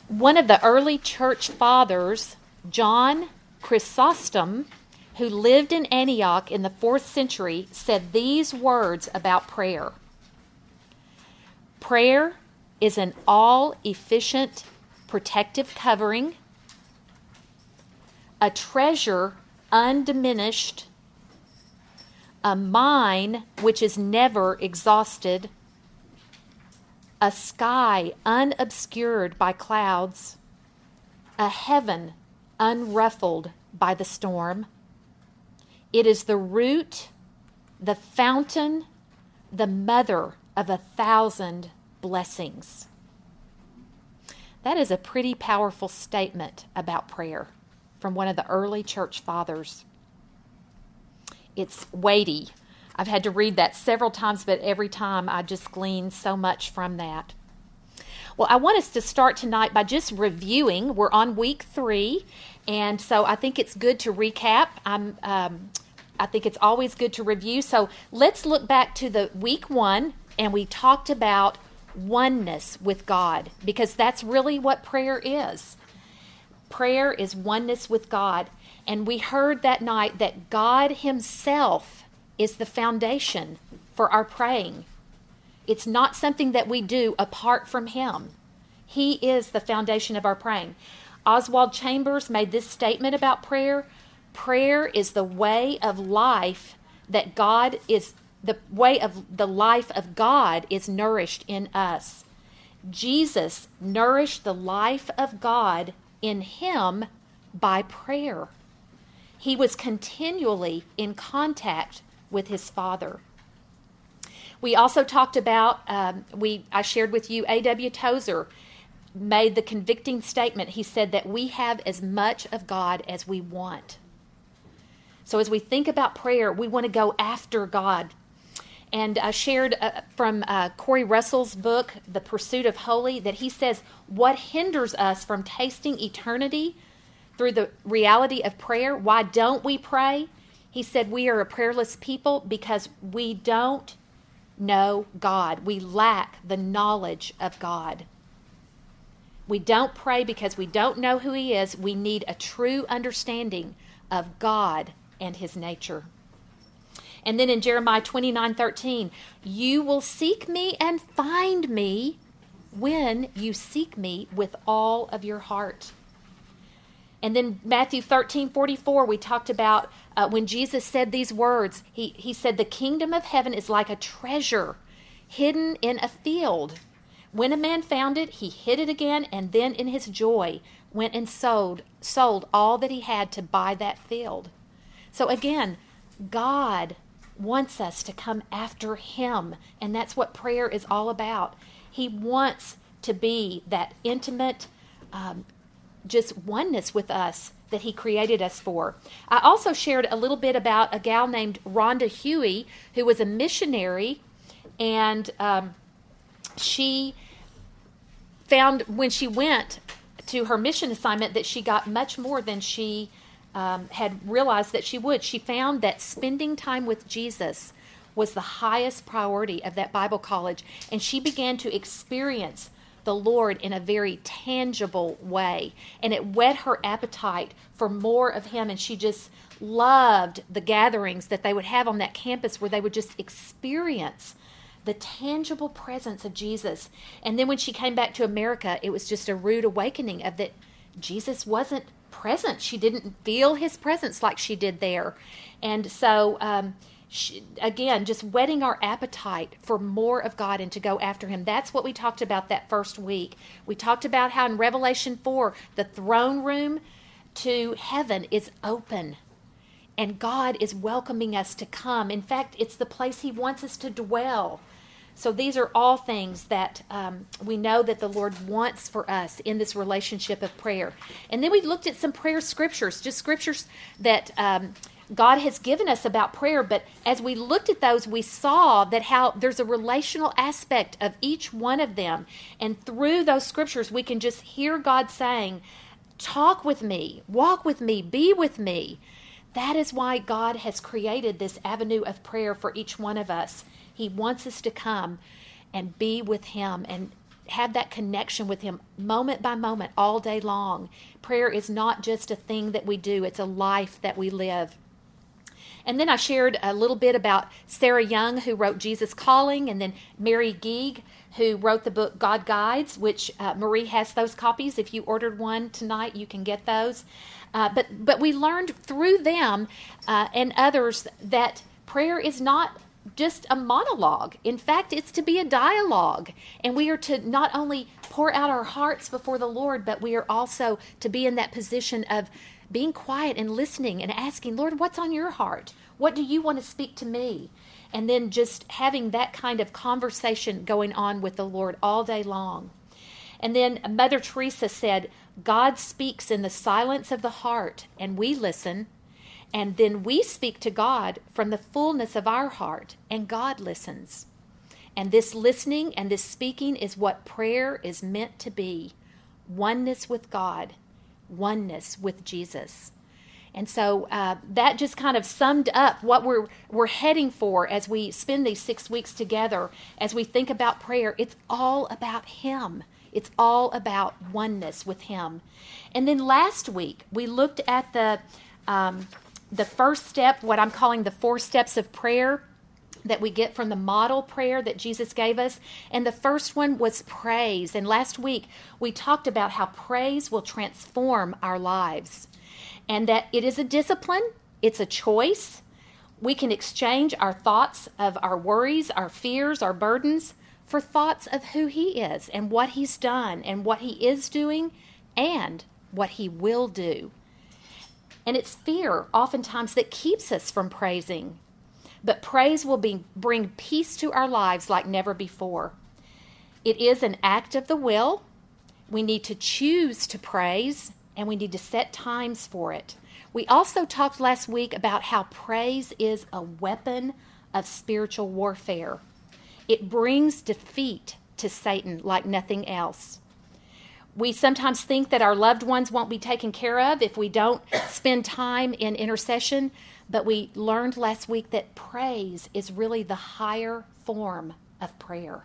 One of the early church fathers, John Chrysostom, who lived in Antioch in the 4th century, said these words about prayer. Prayer is an all-efficient protective covering, a treasure undiminished, a mine which is never exhausted, a sky unobscured by clouds, a heaven unruffled by the storm. It is the root, the fountain, the mother of 1,000 blessings. That is a pretty powerful statement about prayer from one of the early church fathers. It's weighty. I've had to read that several times, but every time I just glean so much from that. Well, I want us to start tonight by just reviewing. We're on week 3, and so I think it's good to recap. I think it's always good to review. So let's look back to the week 1, and we talked about oneness with God, because that's really what prayer is. Prayer is oneness with God. And we heard that night that God Himself is the foundation for our praying. It's not something that we do apart from Him. He is the foundation of our praying. Oswald Chambers made this statement about prayer. Prayer is the way of life that God is, the way of the life of God is nourished in us. Jesus nourished the life of God in Him by prayer. He was continually in contact with His Father. We also talked about, I shared with you, A.W. Tozer made the convicting statement. He said that we have as much of God as we want. So as we think about prayer, we want to go after God. And I shared from Corey Russell's book, The Pursuit of Holy, that he says, what hinders us from tasting eternity through the reality of prayer? Why don't we pray? He said we are a prayerless people because we don't know God. We lack the knowledge of God. We don't pray because we don't know who He is. We need a true understanding of God and His nature. And then in Jeremiah 29:13, you will seek me and find me when you seek me with all of your heart. And then Matthew 13:44, we talked about when Jesus said these words. He said, the kingdom of heaven is like a treasure hidden in a field. When a man found it, he hid it again, and then in his joy went and sold all that he had to buy that field. So again, God wants us to come after Him, and that's what prayer is all about. He wants to be that intimate, just oneness with us that He created us for. I also shared a little bit about a gal named Rhonda Huey, who was a missionary, and she found when she went to her mission assignment that she got much more than she had realized that she would. She found that spending time with Jesus was the highest priority of that Bible college, and she began to experience the Lord in a very tangible way, and it whet her appetite for more of Him, and she just loved the gatherings that they would have on that campus where they would just experience the tangible presence of Jesus. And then when she came back to America, it was just a rude awakening of that Jesus wasn't present. She didn't feel His presence like she did there. And so again, just whetting our appetite for more of God and to go after Him. That's what we talked about that first week. We talked about how in Revelation 4, the throne room to heaven is open, and God is welcoming us to come. In fact, it's the place He wants us to dwell. So these are all things that we know that the Lord wants for us in this relationship of prayer. And then we looked at some prayer scriptures, just scriptures that God has given us about prayer. But as we looked at those, we saw that how there's a relational aspect of each one of them. And through those scriptures, we can just hear God saying, talk with me, walk with me, be with me. That is why God has created this avenue of prayer for each one of us. He wants us to come and be with Him and have that connection with him moment by moment all day long. Prayer is not just a thing that we do, it's a life that we live. And then I shared a little bit about Sarah Young, who wrote Jesus Calling, and then Mary Geig, who wrote the book God Guides, which Marie has those copies. If you ordered one tonight, you can get those. But we learned through them and others that prayer is not just a monologue. In fact, it's to be a dialogue. And we are to not only pour out our hearts before the Lord, but we are also to be in that position of being quiet and listening and asking, Lord, what's on your heart? What do you want to speak to me? And then just having that kind of conversation going on with the Lord all day long. And then Mother Teresa said, God speaks in the silence of the heart, and we listen. And then we speak to God from the fullness of our heart, and God listens. And this listening and this speaking is what prayer is meant to be. Oneness with God, oneness with Jesus. And so that just kind of summed up what we're heading for as we spend these 6 weeks together. As we think about prayer, it's all about Him. It's all about oneness with Him. And then last week, we looked at the first step, what I'm calling the 4 steps of prayer that we get from the model prayer that Jesus gave us. And the first one was praise. And last week, we talked about how praise will transform our lives. And that it is a discipline, it's a choice. We can exchange our thoughts of our worries, our fears, our burdens for thoughts of who He is and what He's done and what He is doing and what He will do. And it's fear oftentimes that keeps us from praising. But praise will bring peace to our lives like never before. It is an act of the will. We need to choose to praise, and we need to set times for it. We also talked last week about how praise is a weapon of spiritual warfare. It brings defeat to Satan like nothing else. We sometimes think that our loved ones won't be taken care of if we don't spend time in intercession, but we learned last week that praise is really the higher form of prayer.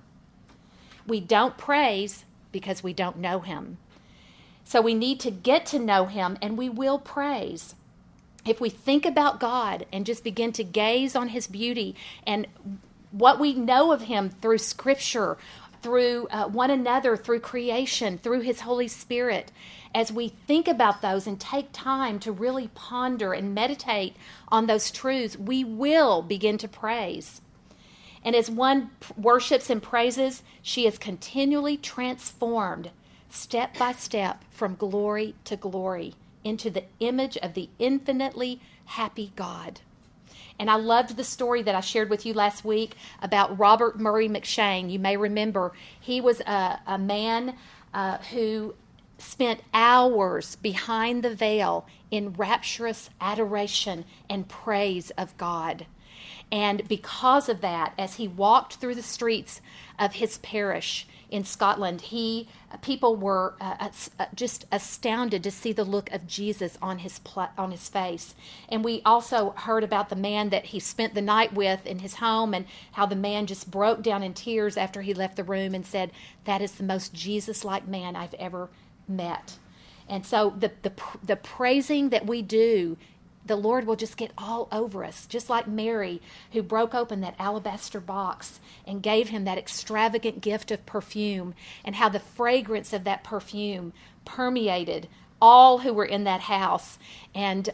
We don't praise because we don't know Him. So we need to get to know Him, and we will praise. If we think about God and just begin to gaze on His beauty and what we know of Him through Scripture, through one another, through creation, through His Holy Spirit, as we think about those and take time to really ponder and meditate on those truths, we will begin to praise. And as one worships and praises, she is continually transformed step by step from glory to glory into the image of the infinitely happy God. And I loved the story that I shared with you last week about Robert Murray McShane. You may remember he was a man who spent hours behind the veil in rapturous adoration and praise of God. And because of that, as he walked through the streets of his parish in Scotland, people were just astounded to see the look of Jesus on his face. And we also heard about the man that he spent the night with in his home, and how the man just broke down in tears after he left the room and said, "That is the most Jesus-like man I've ever met." And so the praising that we do, the Lord will just get all over us, just like Mary, who broke open that alabaster box and gave him that extravagant gift of perfume, and how the fragrance of that perfume permeated all who were in that house. And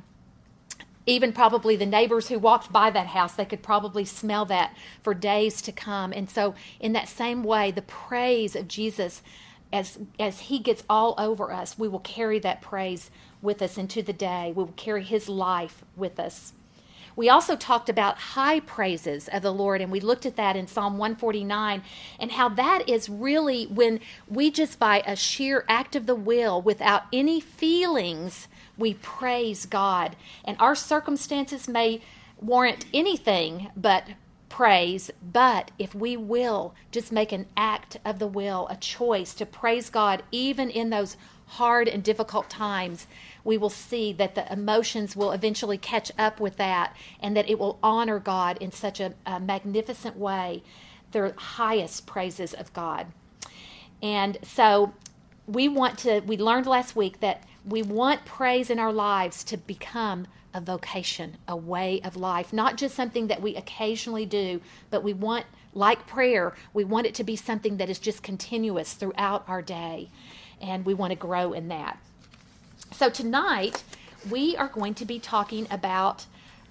even probably the neighbors who walked by that house, they could probably smell that for days to come. And so in that same way, the praise of Jesus, as He gets all over us, we will carry that praise with us into the day. We will carry His life with us. We also talked about high praises of the Lord, and we looked at that in Psalm 149, and how that is really when we just by a sheer act of the will, without any feelings, we praise God. And our circumstances may warrant anything but praise, but if we will just make an act of the will, a choice to praise God even in those hard and difficult times, we will see that the emotions will eventually catch up with that, and that it will honor God in such a magnificent way, the highest praises of God. And so we learned last week that we want praise in our lives to become a vocation, a way of life, not just something that we occasionally do, but we want, like prayer, we want it to be something that is just continuous throughout our day, and we want to grow in that. So tonight, we are going to be talking about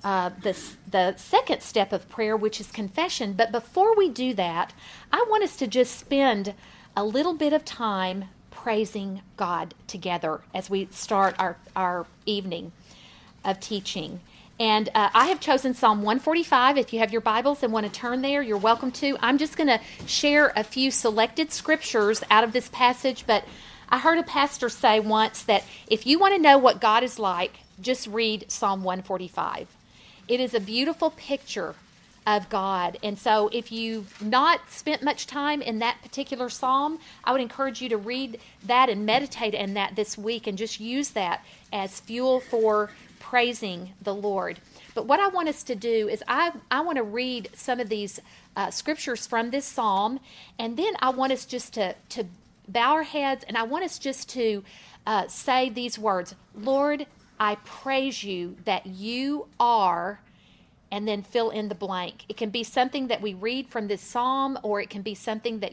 the second step of prayer, which is confession. But before we do that, I want us to just spend a little bit of time praising God together as we start our evening of teaching. And I have chosen Psalm 145. If you have your Bibles and want to turn there, you're welcome to. I'm just going to share a few selected scriptures out of this passage, but I heard a pastor say once that if you want to know what God is like, just read Psalm 145. It is a beautiful picture of God. And so if you've not spent much time in that particular psalm, I would encourage you to read that and meditate in that this week and just use that as fuel for praising the Lord. But what I want us to do is I want to read some of these scriptures from this psalm, and then I want us just to bow our heads, and I want us just to say these words: Lord, I praise you that you are, and then fill in the blank. It can be something that we read from this psalm, or it can be something that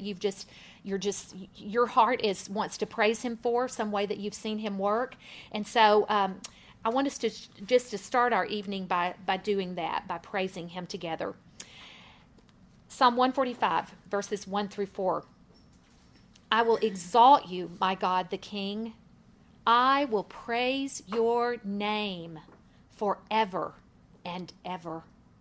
your heart wants to praise him for, some way that you've seen him work. And so I want us to start our evening by doing that, by praising him together. Psalm 145, verses 1 through 4. I will exalt you, my God the King. I will praise your name forever and ever.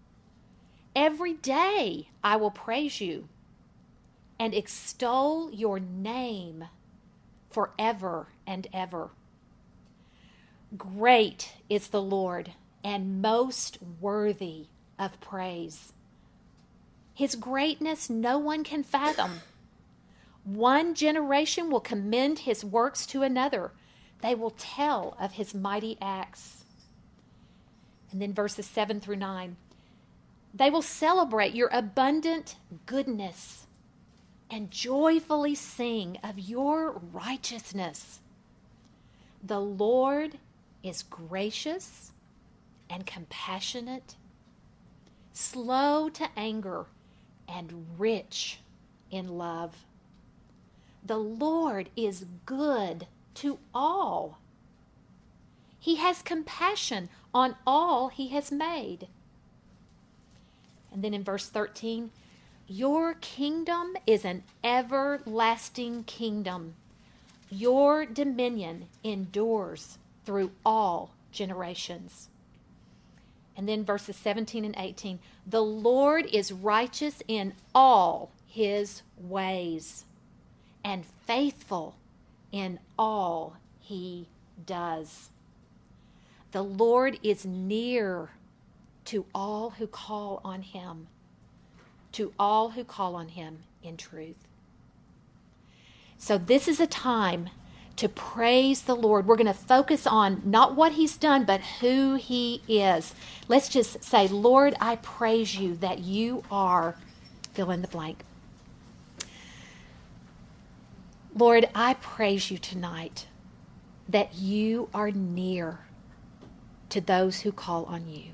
Every day I will praise you and extol your name forever and ever. Great is the Lord and most worthy of praise. His greatness no one can fathom. One generation will commend his works to another. They will tell of his mighty acts. And then verses 7 through 9. They will celebrate your abundant goodness and joyfully sing of your righteousness. The Lord is gracious and compassionate, slow to anger, and rich in love. The Lord is good to all. He has compassion on all he has made. And then in verse 13, your kingdom is an everlasting kingdom. Your dominion endures through all generations. And then verses 17 and 18, the Lord is righteous in all his ways and faithful in all he does. The Lord is near to all who call on him, to all who call on him in truth. So this is a time to praise the Lord. We're going to focus on not what he's done, but who he is. Let's just say, Lord, I praise you that you are, fill in the blank. Lord, I praise you tonight that you are near to those who call on you.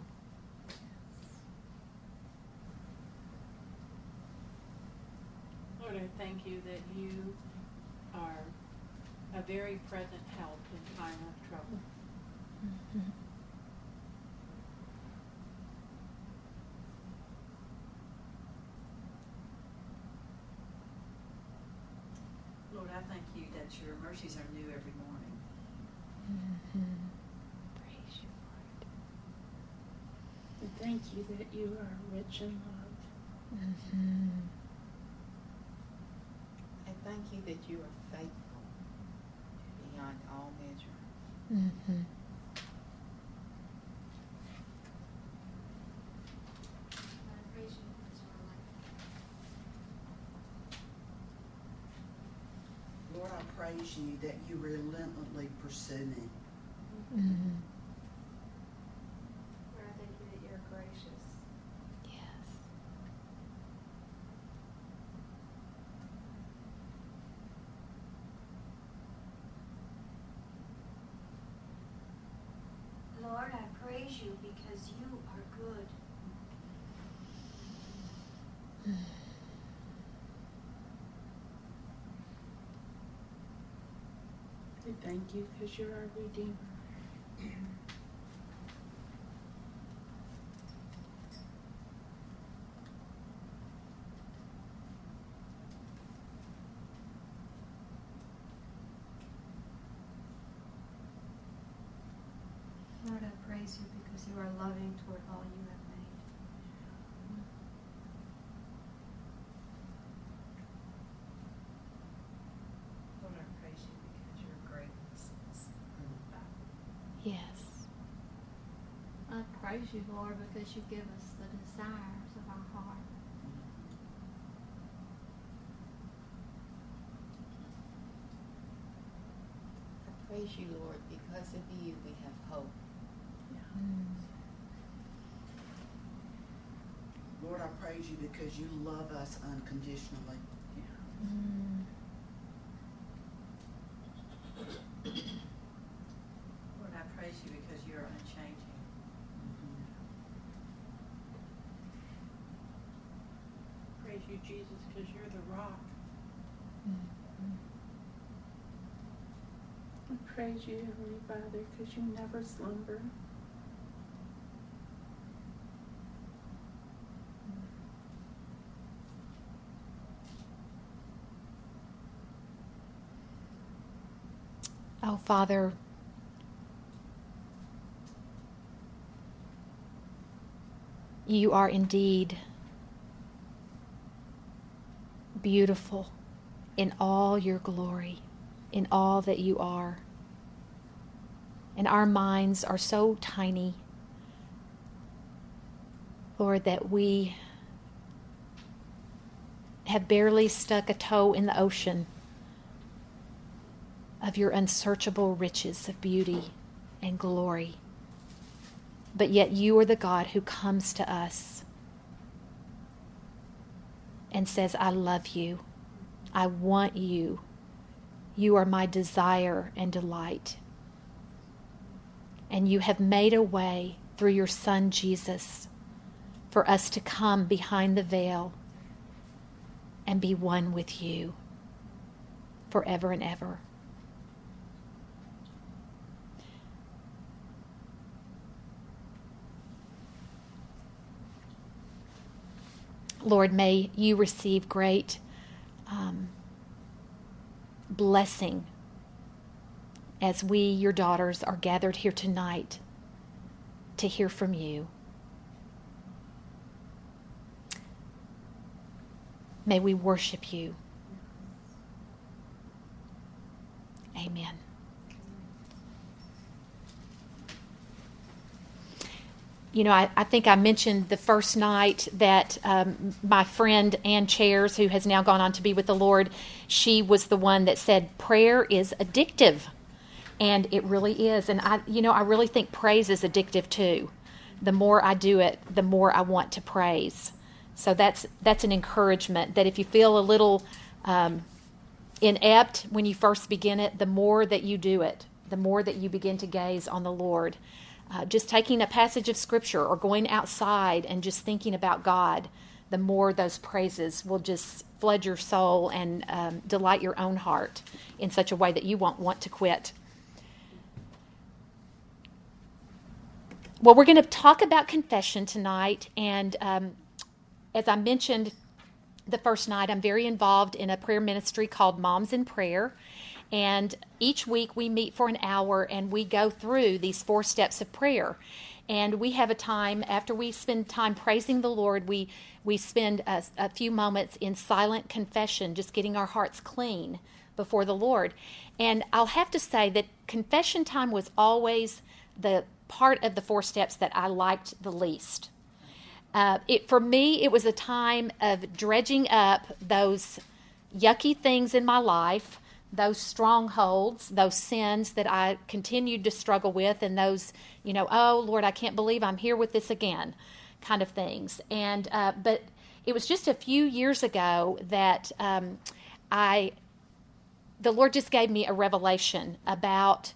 Lord, I thank you that you are a very present help in time of trouble. Mm-hmm. Lord, I thank you that your mercies are new every morning. Mm-hmm. Praise you, Lord. And thank you that you are rich in love. Mm-hmm. I thank you that you are faithful beyond all measure. Mm-hmm. Lord, I praise you that you relentlessly pursue me. Mm-hmm. Lord, I thank you that you're gracious. Yes. Lord, I praise you because you are good. We thank you because you're our Redeemer. Lord, I praise you because you are loving toward all you have made. Lord, I praise you because your greatness is unbounded. Yes. I praise you, Lord, because you give us the desires of our heart. I praise you, Lord, because of you we have hope. Lord, I praise you because you love us unconditionally. Lord, I praise you because you are unchanging. Praise you, Jesus, because you're the rock. We praise you, Heavenly Father, because you never slumber. Oh, Father, you are indeed beautiful in all your glory, in all that you are. And our minds are so tiny, Lord, that we have barely stuck a toe in the ocean of your unsearchable riches of beauty and glory. But yet you are the God who comes to us and says, I love you. I want you. You are my desire and delight. And you have made a way through your Son, Jesus, for us to come behind the veil and be one with you forever and ever. Lord, may you receive great blessing as we, your daughters, are gathered here tonight to hear from you. May we worship you. Amen. You know, I think I mentioned the first night that my friend Ann Chairs, who has now gone on to be with the Lord, she was the one that said prayer is addictive. And it really is. And I really think praise is addictive too. The more I do it, the more I want to praise. So that's an encouragement that if you feel a little inept when you first begin it, the more that you do it, the more that you begin to gaze on the Lord. Just taking a passage of Scripture or going outside and just thinking about God, the more those praises will just flood your soul and delight your own heart in such a way that you won't want to quit. Well, we're going to talk about confession tonight, and as I mentioned the first night, I'm very involved in a prayer ministry called Moms in Prayer. And each week we meet for an hour and we go through these 4 steps of prayer. And we have a time, after we spend time praising the Lord, we spend a few moments in silent confession, just getting our hearts clean before the Lord. And I'll have to say that confession time was always the part of the 4 steps that I liked the least. For me, it was a time of dredging up those yucky things in my life, those strongholds, those sins that I continued to struggle with, and those, oh, Lord, I can't believe I'm here with this again, kind of things. And but it was just a few years ago that the Lord just gave me a revelation about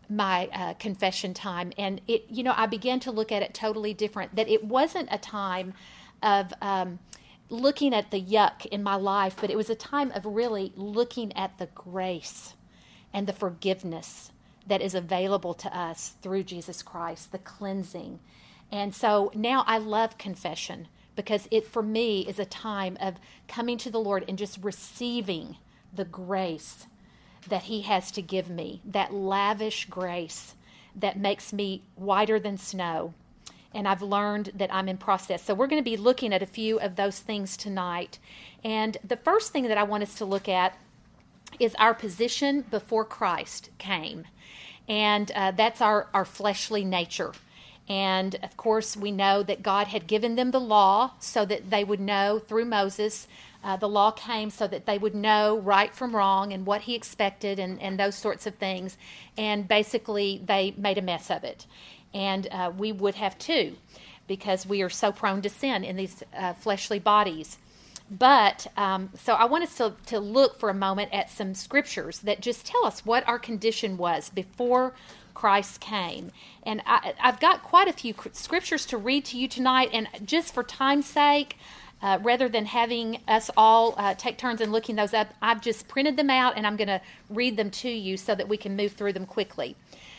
my confession time, and I began to look at it totally different. That it wasn't a time of looking at the yuck in my life, but it was a time of really looking at the grace and the forgiveness that is available to us through Jesus Christ, the cleansing. And so now I love confession because it, for me, is a time of coming to the Lord and just receiving the grace that He has to give me, that lavish grace that makes me whiter than snow. And I've learned that I'm in process. So we're going to be looking at a few of those things tonight. And the first thing that I want us to look at is our position before Christ came. And that's our fleshly nature. And, of course, we know that God had given them the law so that they would know through Moses. The law came so that they would know right from wrong and what He expected and those sorts of things. And basically, they made a mess of it. And we would have too, because we are so prone to sin in these fleshly bodies. But, so I want us to look for a moment at some scriptures that just tell us what our condition was before Christ came. And I've got quite a few scriptures to read to you tonight, and just for time's sake, rather than having us all take turns and looking those up, I've just printed them out, and I'm going to read them to you so that we can move through them quickly.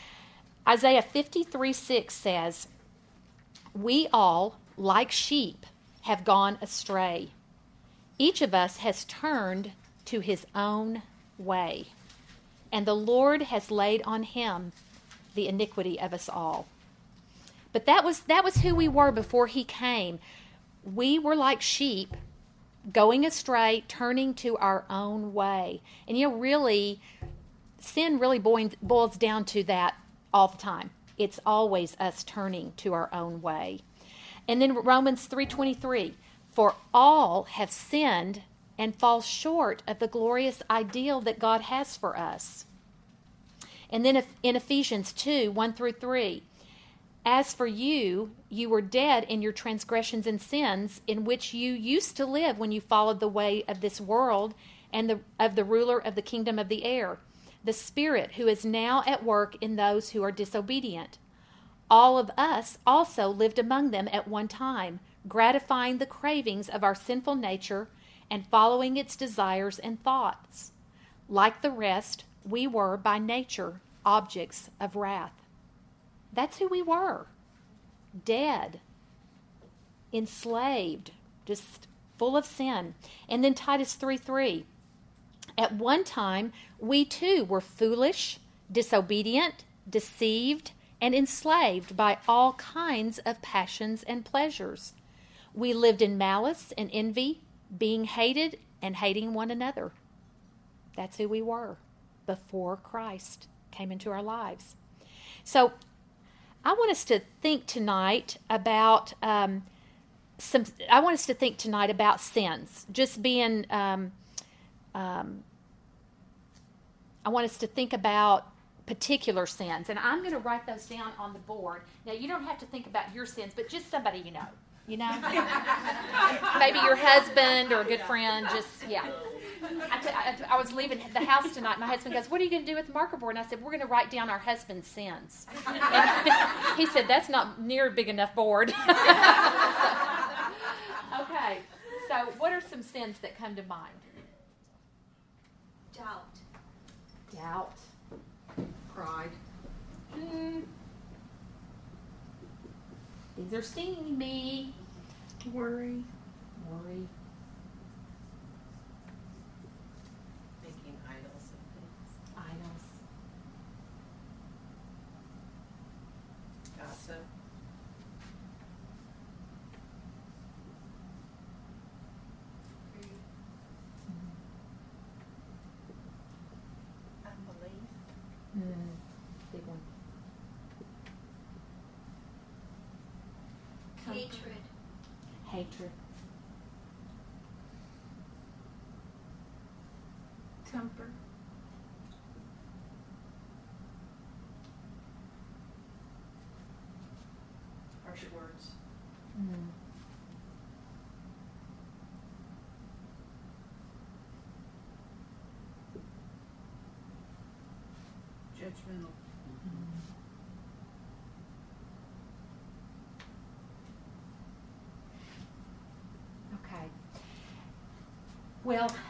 Isaiah 53:6 says, "We all, like sheep, have gone astray. Each of us has turned to his own way, and the Lord has laid on Him the iniquity of us all." But that was who we were before He came. We were like sheep, going astray, turning to our own way. And really, sin really boils down to that all the time. It's always us turning to our own way. And then Romans 3:23, "For all have sinned and fall short of the glorious ideal that God has for us." And then in Ephesians 2:1-3, "As for you, you were dead in your transgressions and sins, in which you used to live when you followed the way of this world and of the ruler of the kingdom of the air, the Spirit who is now at work in those who are disobedient. All of us also lived among them at one time, gratifying the cravings of our sinful nature and following its desires and thoughts. Like the rest, we were by nature objects of wrath." That's who we were. Dead, enslaved, just full of sin. And then Titus 3:3, "At one time, we too were foolish, disobedient, deceived, and enslaved by all kinds of passions and pleasures. We lived in malice and envy, being hated and hating one another." That's who we were before Christ came into our lives. So I want us to think tonight about sins. Just being, I want us to think about particular sins, and I'm going to write those down on the board. Now, you don't have to think about your sins, but just somebody you know. Maybe your husband or a good friend. I was leaving the house tonight. My husband goes, "What are you going to do with the marker board?" And I said, "We're going to write down our husband's sins." And he said, "That's not near a big enough board." Okay, so what are some sins that come to mind? Doubt. Pride. These are stinging me. Worry. Making idols of things. Gossip. Unbelief. Big one. Hatred. Temper. Harsh words. Judgmental. Okay. Well,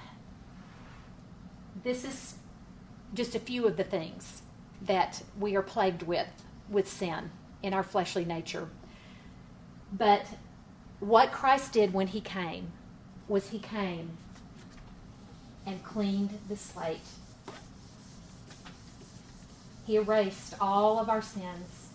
this is just a few of the things that we are plagued with sin in our fleshly nature. But what Christ did when he came was he came and cleaned the slate. He erased all of our sins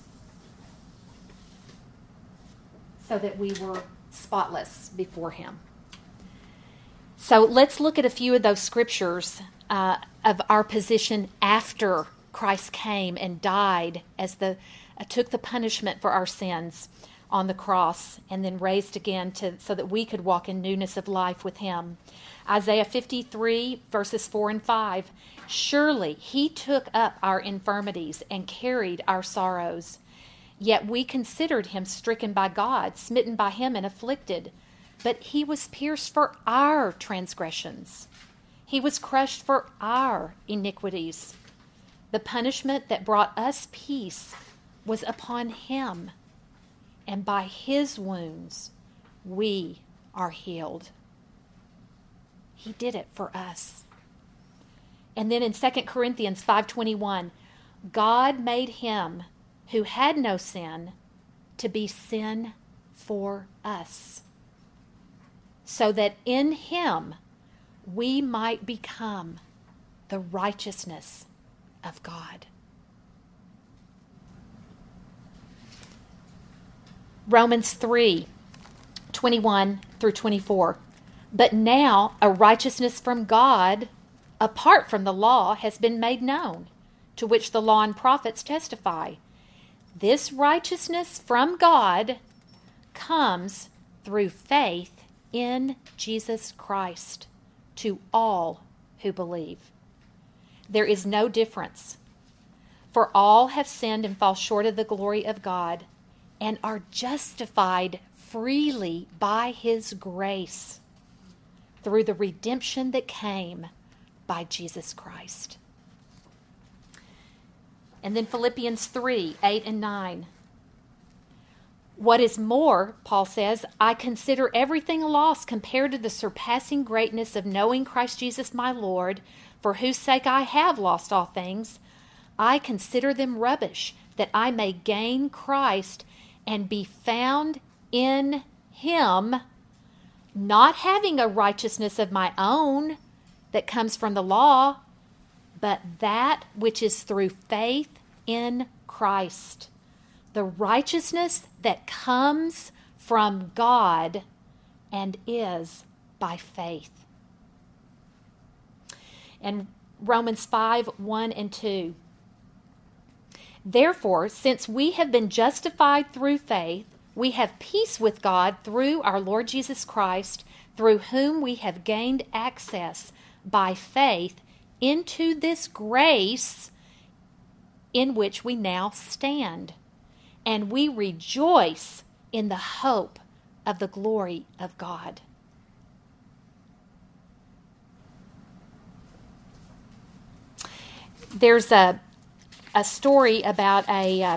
so that we were spotless before him. So let's look at a few of those scriptures of our position after Christ came and died as took the punishment for our sins on the cross and then raised again so that we could walk in newness of life with him. Isaiah 53 verses 4 and 5. Surely he took up our infirmities and carried our sorrows. Yet we considered him stricken by God, smitten by him and afflicted. But he was pierced for our transgressions. He was crushed for our iniquities. The punishment that brought us peace was upon him, and by his wounds we are healed. He did it for us. And then in 2 Corinthians 5:21, God made him who had no sin to be sin for us, so that in him we might become the righteousness of God. Romans 3:21 through 24. But now a righteousness from God, apart from the law, has been made known, to which the law and prophets testify. This righteousness from God comes through faith in Jesus Christ to all who believe. There is no difference, for all have sinned and fall short of the glory of God and are justified freely by his grace through the redemption that came by Jesus Christ. And then Philippians 3:8 and 9. What is more, Paul says, I consider everything a loss compared to the surpassing greatness of knowing Christ Jesus my Lord, for whose sake I have lost all things. I consider them rubbish, that I may gain Christ and be found in him, not having a righteousness of my own that comes from the law, but that which is through faith in Christ, the righteousness that comes from God and is by faith. And Romans 5:1 and 2. Therefore, since we have been justified through faith, we have peace with God through our Lord Jesus Christ, through whom we have gained access by faith into this grace in which we now stand. And we rejoice in the hope of the glory of God. There's a story about a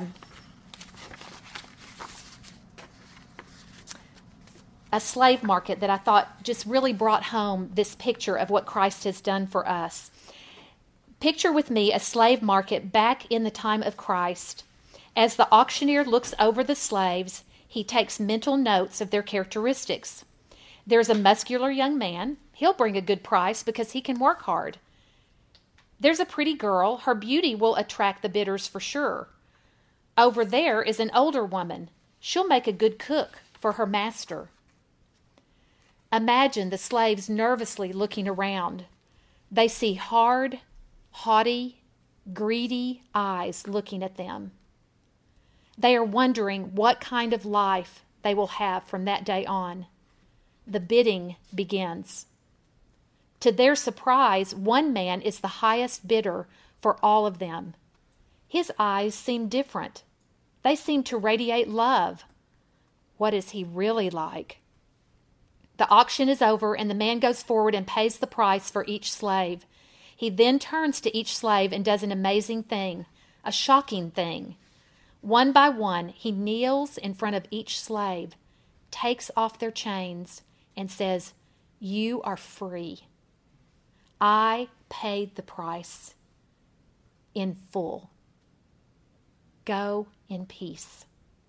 slave market that I thought just really brought home this picture of what Christ has done for us. Picture with me a slave market back in the time of Christ. As the auctioneer looks over the slaves, he takes mental notes of their characteristics. There's a muscular young man. He'll bring a good price because he can work hard. There's a pretty girl. Her beauty will attract the bidders for sure. Over there is an older woman. She'll make a good cook for her master. Imagine the slaves nervously looking around. They see hard, haughty, greedy eyes looking at them. They are wondering what kind of life they will have from that day on. The bidding begins. To their surprise, one man is the highest bidder for all of them. His eyes seem different. They seem to radiate love. What is he really like? The auction is over and the man goes forward and pays the price for each slave. He then turns to each slave and does an amazing thing. a shocking thing. One by one, he kneels in front of each slave, takes off their chains, and says, "You are free. I paid the price in full. Go in peace."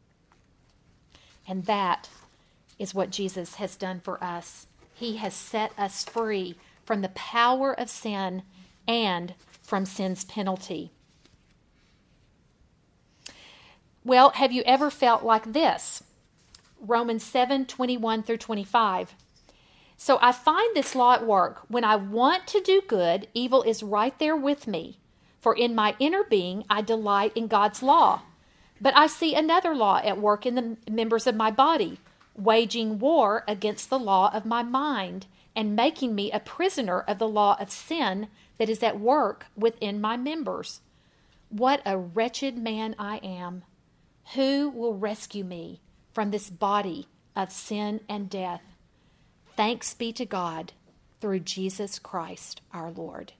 And that is what Jesus has done for us. He has set us free from the power of sin and from sin's penalty. Well, have you ever felt like this? Romans 7:21 through 25. "So I find this law at work. When I want to do good, evil is right there with me. For in my inner being, I delight in God's law. But I see another law at work in the members of my body, waging war against the law of my mind and making me a prisoner of the law of sin that is at work within my members. What a wretched man I am. Who will rescue me from this body of sin and death? Thanks be to God through Jesus Christ our Lord."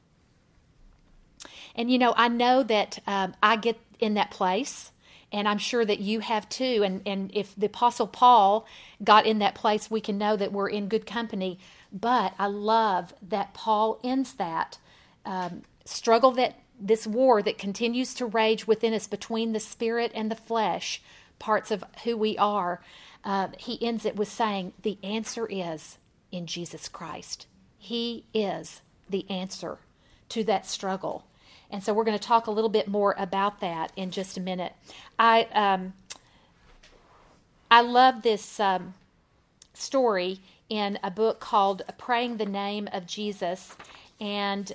And I know that I get in that place, and I'm sure that you have too. And if the Apostle Paul got in that place, we can know that we're in good company. But I love that Paul ends that struggle, that this war that continues to rage within us between the spirit and the flesh, parts of who we are. He ends it with saying, the answer is in Jesus Christ. He is the answer to that struggle. And so we're going to talk a little bit more about that in just a minute. I love this story in a book called Praying the Name of Jesus. And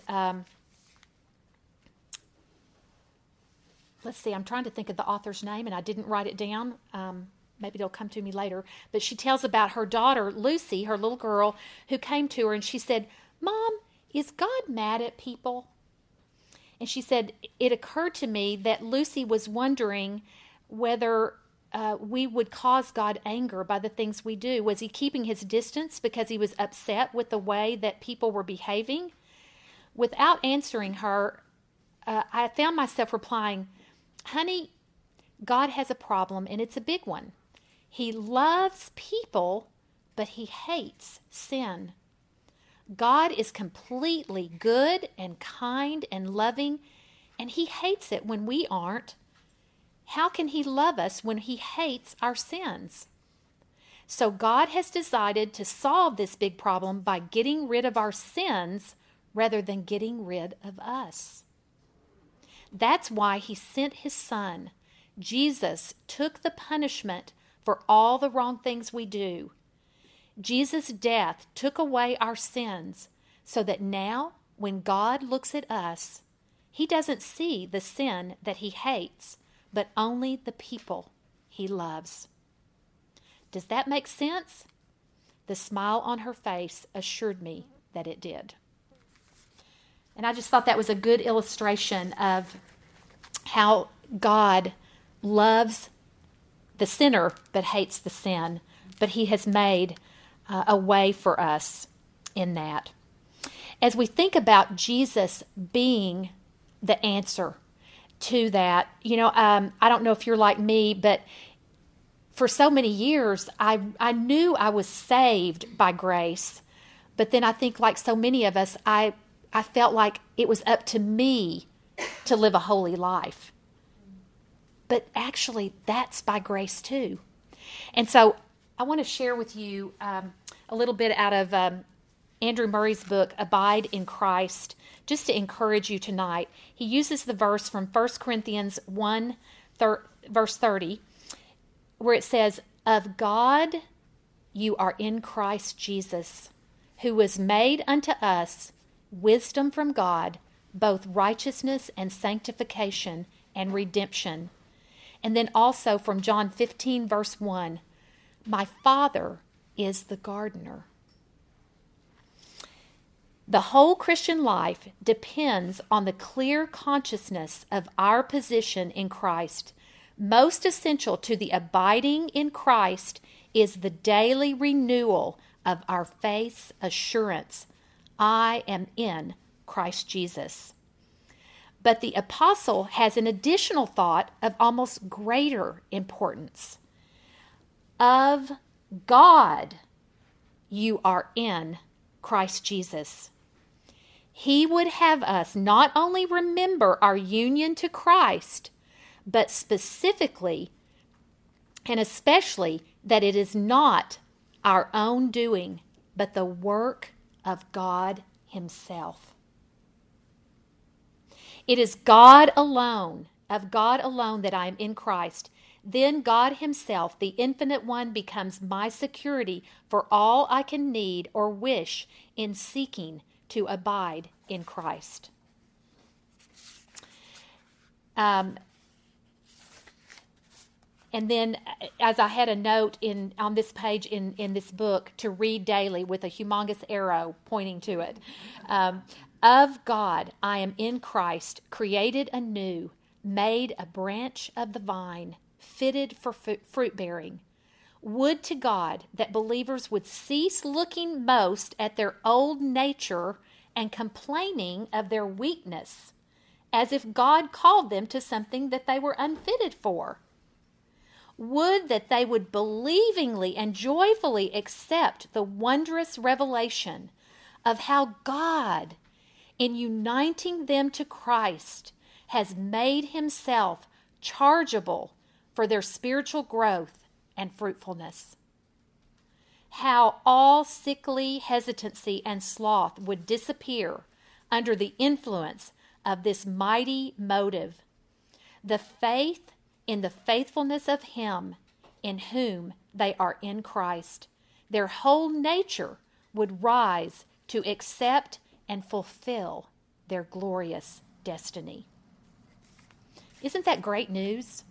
let's see, I'm trying to think of the author's name, and I didn't write it down. Maybe it'll come to me later. But she tells about her daughter, Lucy, her little girl, who came to her, and she said, "Mom, is God mad at people?" And she said, "It occurred to me that Lucy was wondering whether we would cause God anger by the things we do. Was he keeping his distance because he was upset with the way that people were behaving?" Without answering her, I found myself replying, "Honey, God has a problem, and it's a big one. He loves people, but he hates sin. God is completely good and kind and loving, and he hates it when we aren't. How can he love us when he hates our sins? So God has decided to solve this big problem by getting rid of our sins rather than getting rid of us. That's why he sent his son. Jesus took the punishment for all the wrong things we do. Jesus' death took away our sins so that now, when God looks at us, he doesn't see the sin that he hates, but only the people he loves." Does that make sense? The smile on her face assured me that it did. And I just thought that was a good illustration of how God loves the sinner but hates the sin. But he has made a way for us in that. As we think about Jesus being the answer to that, I don't know if you're like me, but for so many years, I knew I was saved by grace. But then I think, like so many of us, I felt like it was up to me to live a holy life. But actually, that's by grace too. And so I want to share with you a little bit out of Andrew Murray's book, Abide in Christ, just to encourage you tonight. He uses the verse from 1 Corinthians 1, verse 30, where it says, "Of God you are in Christ Jesus, who was made unto us wisdom from God, both righteousness and sanctification and redemption." And then also from John 15, verse 1, "My Father is the gardener." The whole Christian life depends on the clear consciousness of our position in Christ. Most essential to the abiding in Christ is the daily renewal of our faith's assurance. I am in Christ Jesus. But the apostle has an additional thought of almost greater importance. Of God, you are in Christ Jesus. He would have us not only remember our union to Christ, but specifically and especially that it is not our own doing, but the work of God Himself. It is God alone, of God alone, that I am in Christ. Then God Himself, the Infinite One, becomes my security for all I can need or wish in seeking to abide in Christ. And then, as I had a note on this page in this book, to read daily with a humongous arrow pointing to it. Of God, I am in Christ, created anew, made a branch of the vine, fitted for fruit bearing. Would to God that believers would cease looking most at their old nature and complaining of their weakness, as if God called them to something that they were unfitted for. Would that they would believingly and joyfully accept the wondrous revelation of how God, in uniting them to Christ, has made Himself chargeable for their spiritual growth and fruitfulness. How all sickly hesitancy and sloth would disappear under the influence of this mighty motive, the faith in the faithfulness of Him in whom they are in Christ. Their whole nature would rise to accept and fulfill their glorious destiny. Isn't that great news?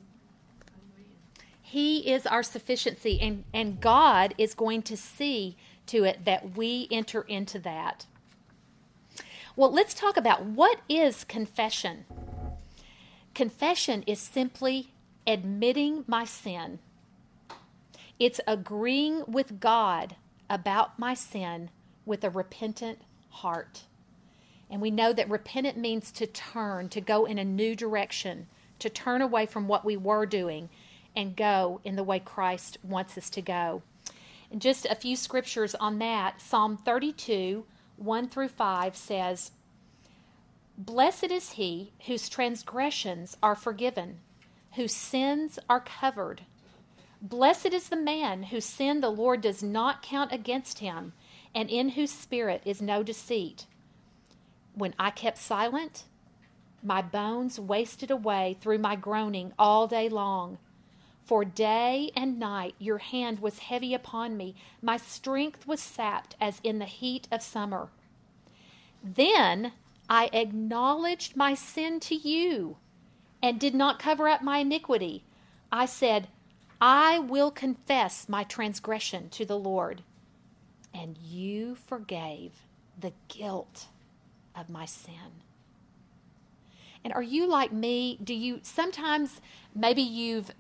He is our sufficiency, and God is going to see to it that we enter into that. Well, let's talk about what is confession. Confession is simply admitting my sin. It's agreeing with God about my sin with a repentant heart. And we know that repentant means to turn, to go in a new direction, to turn away from what we were doing and go in the way Christ wants us to go. And just a few scriptures on that. Psalm 32, 1 through 5 says, "Blessed is he whose transgressions are forgiven, whose sins are covered. Blessed is the man whose sin the Lord does not count against him, and in whose spirit is no deceit. When I kept silent, my bones wasted away through my groaning all day long. For day and night your hand was heavy upon me. My strength was sapped as in the heat of summer. Then I acknowledged my sin to you and did not cover up my iniquity. I said, I will confess my transgression to the Lord. And you forgave the guilt of my sin." And are you like me? Do you sometimes, maybe you've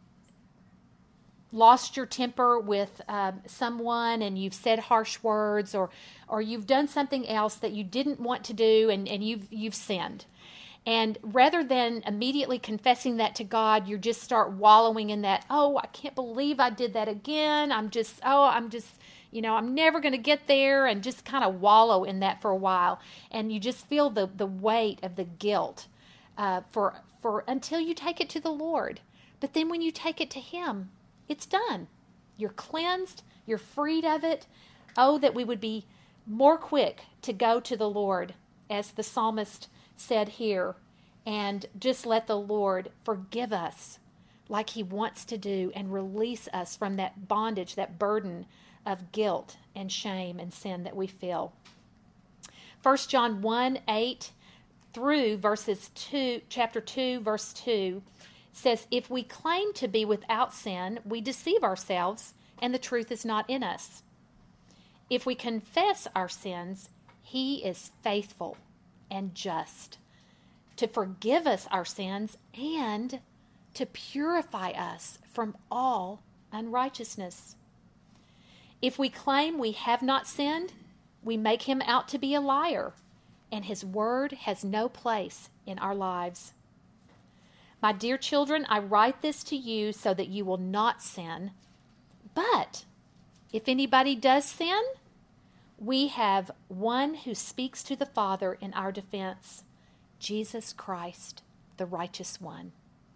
lost your temper with someone and you've said harsh words, or you've done something else that you didn't want to do, and you've sinned. And rather than immediately confessing that to God, you just start wallowing in that, I can't believe I did that again. I'm never going to get there, and just kind of wallow in that for a while. And you just feel the weight of the guilt for until you take it to the Lord. But then when you take it to Him, it's done. You're cleansed. You're freed of it. Oh, that we would be more quick to go to the Lord, as the psalmist said here, and just let the Lord forgive us like He wants to do, and release us from that bondage, that burden of guilt and shame and sin that we feel. 1 John 1, 8 through chapter 2, verse 2 says, "If we claim to be without sin, we deceive ourselves, and the truth is not in us. If we confess our sins, He is faithful and just to forgive us our sins and to purify us from all unrighteousness. If we claim we have not sinned, we make Him out to be a liar, and His Word has no place in our lives. My dear children, I write this to you so that you will not sin. But if anybody does sin, we have one who speaks to the Father in our defense, Jesus Christ, the righteous one.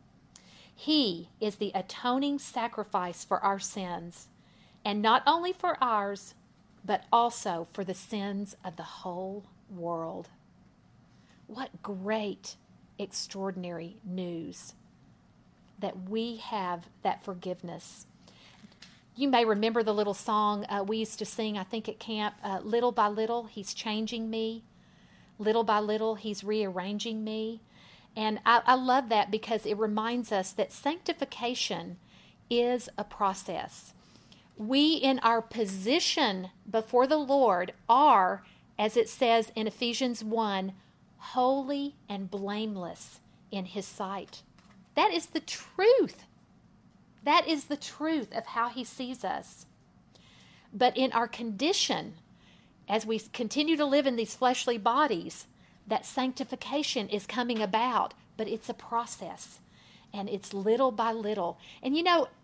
He is the atoning sacrifice for our sins, and not only for ours, but also for the sins of the whole world. What great, extraordinary news that we have that forgiveness. You may remember the little song we used to sing, I think, at camp. Little by little, He's changing me. Little by little, He's rearranging me. And I love that because it reminds us that sanctification is a process. We, in our position before the Lord, are, as it says in Ephesians 1, holy and blameless in His sight. That is the truth. That is the truth of how He sees us. But in our condition, as we continue to live in these fleshly bodies, that sanctification is coming about, but it's a process, and it's little by little. And you know,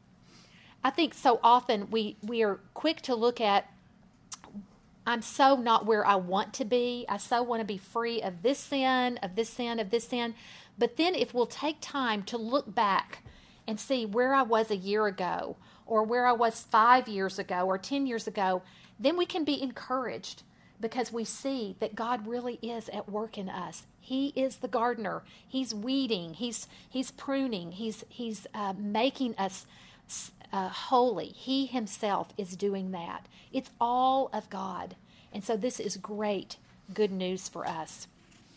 I think so often we are quick to look at, I'm so not where I want to be. I so want to be free of this sin, of this sin, of this sin. But then if we'll take time to look back and see where I was a year ago, or where I was 5 years ago, or 10 years ago, then we can be encouraged because we see that God really is at work in us. He is the gardener. He's weeding. He's pruning. He's making us holy. He Himself is doing that. It's all of God. And so this is great, good news for us.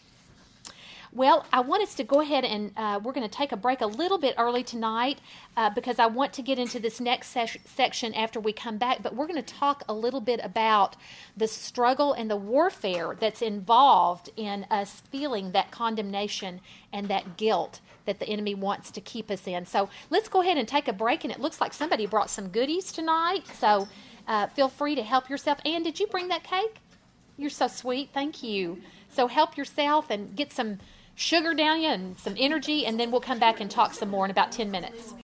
Well, I want us to go ahead and we're going to take a break a little bit early tonight because I want to get into this next section after we come back. But we're going to talk a little bit about the struggle and the warfare that's involved in us feeling that condemnation and that guilt that the enemy wants to keep us in. So let's go ahead and take a break. And it looks like somebody brought some goodies tonight. So feel free to help yourself. Ann, did you bring that cake? You're so sweet. Thank you. So help yourself and get some sugar down you and some energy, and then we'll come back and talk some more in about 10 minutes.